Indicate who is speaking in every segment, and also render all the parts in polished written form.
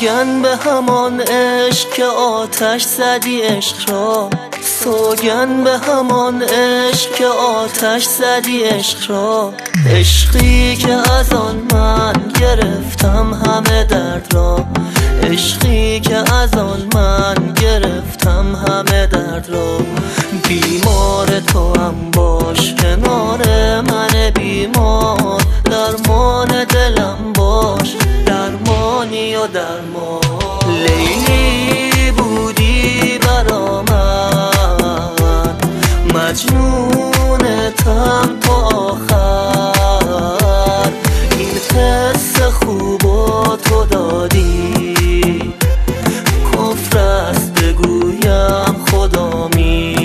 Speaker 1: سوگند به همان عشق که آتش زدی عشق را، سوگند به همان عشق که آتش زدی عشق را. عشقی که از آن من گرفتم همه درد را، عشقی که از آن من گرفتم همه درد را. بیمار تو هم باش کنار من بیمار، درمان دلم باش درمانی و درمان. لیلی بودی برا من، مجنونتم تا آخر. این حس خوب و تو دادی، کفر است بگویم خدا می.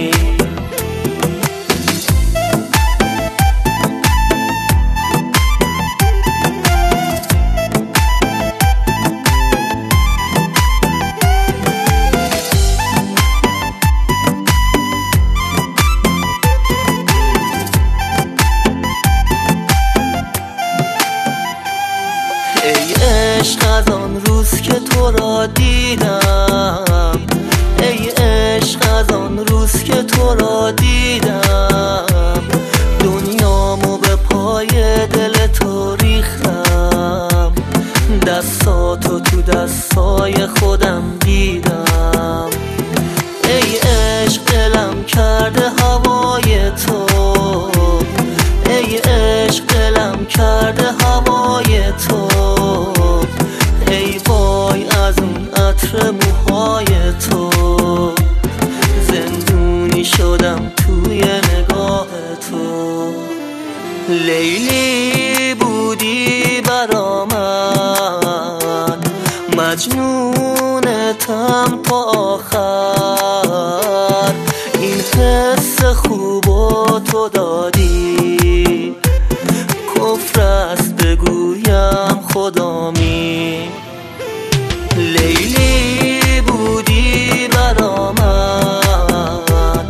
Speaker 1: ای عشق از آن روز که تو را دیدم، ای عشق از آن روز که تو را دیدم. دنیامو به پای دل تو ریختم، دستاتو تو دستای خودم دیدم. ای عشق دلم کرده هوای تو، ای عشق دلم کرده هوای تو. ای وای از اون عطر موهای تو، زندونی شدم توی نگاه تو. لیلی بودی برا من، مجنونتم تا آخر. این حس خوب و تو دادی، کفر است بگویم خدا می. لیلی بودی برا من،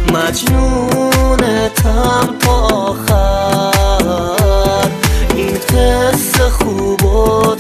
Speaker 1: مجنونتم تا آخر. این حس خوب و